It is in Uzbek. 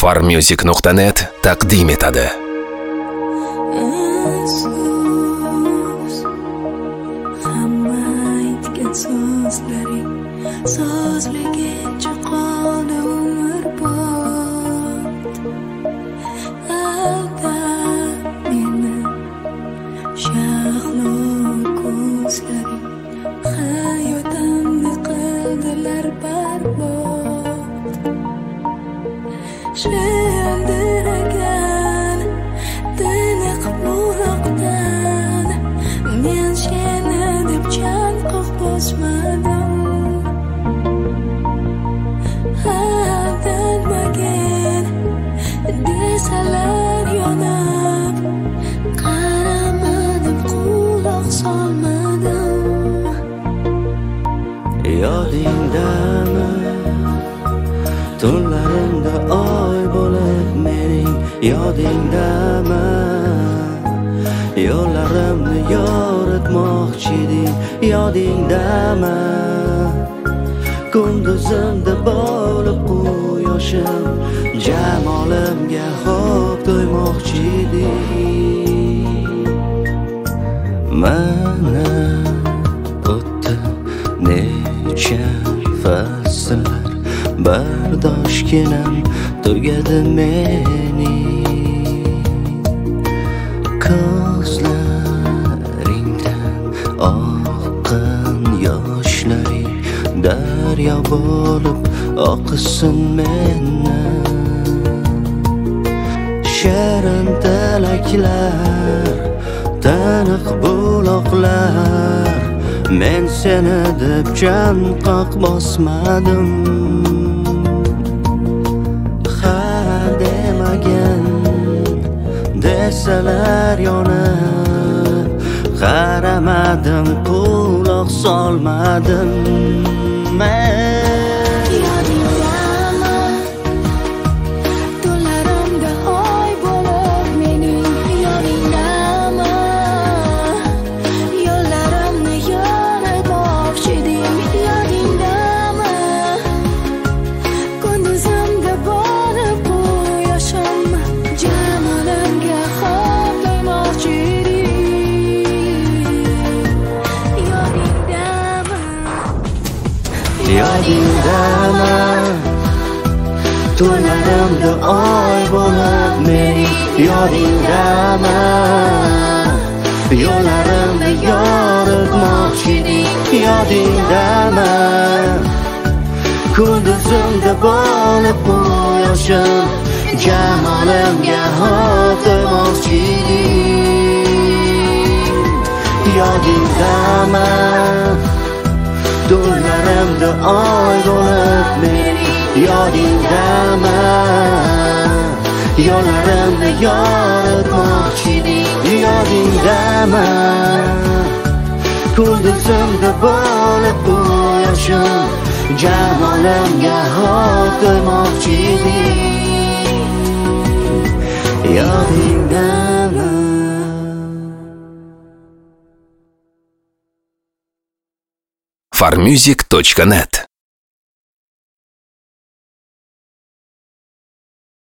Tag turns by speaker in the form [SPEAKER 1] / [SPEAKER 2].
[SPEAKER 1] farmusic.net taqdim etadi.
[SPEAKER 2] Sozlagincha qoldi umr bot. Aldab meni shahlo ko'zlaring, hayotimni qildilar barbod. Shendiragan tiniq buloqdan men seni deb chanqoq bosmadim. Aldanmagin desalar yonib, qaramadim, quloq solmadim.
[SPEAKER 3] Yodingdami tunlarimda oy bo'lib mening, yodingdami yo'llarimni yoritmoqchiding, yodingdami kunduzimda bo'lib quyoshim, jamolimga xo'p to'ymoqchiding. Mana o'tdi necha fasllar, bardoshginam tugadi mening. Ko'zlaringdan oqqan yoshlaring daryo bo'lib oqsin mendan. Shirin tilaklar, taniq buloqlar, men seni deb chanqoq bosmadim. Ha demagin desalar yonib, qaramadim, quloq solmadim.
[SPEAKER 2] Yodingdami tunlarimda oy bo'lib mening, yodingdami yo'llarimni yoritmoqchiding, yodingdami kunduzimda bo'lib quyoshim, jamolimga xo'p to'ymoqchiding.
[SPEAKER 3] Yodingdami tunlarimda oy bo'lib mening, yodingdami yo'llarimni yoritmoqchiding, yodingdami kunduzimda bo'lib quyoshim, jamolimga xo'p to'ymoqchiding. Yodingdami tunlarimda oy bo'lib mening, yodingdami yo'llarimni yoritmoqchiding, yodingdami kunduzimda bo'lib quyoshim, jamolimga xo'p to'ymoqchiding, yodingdami.
[SPEAKER 1] farmusic.net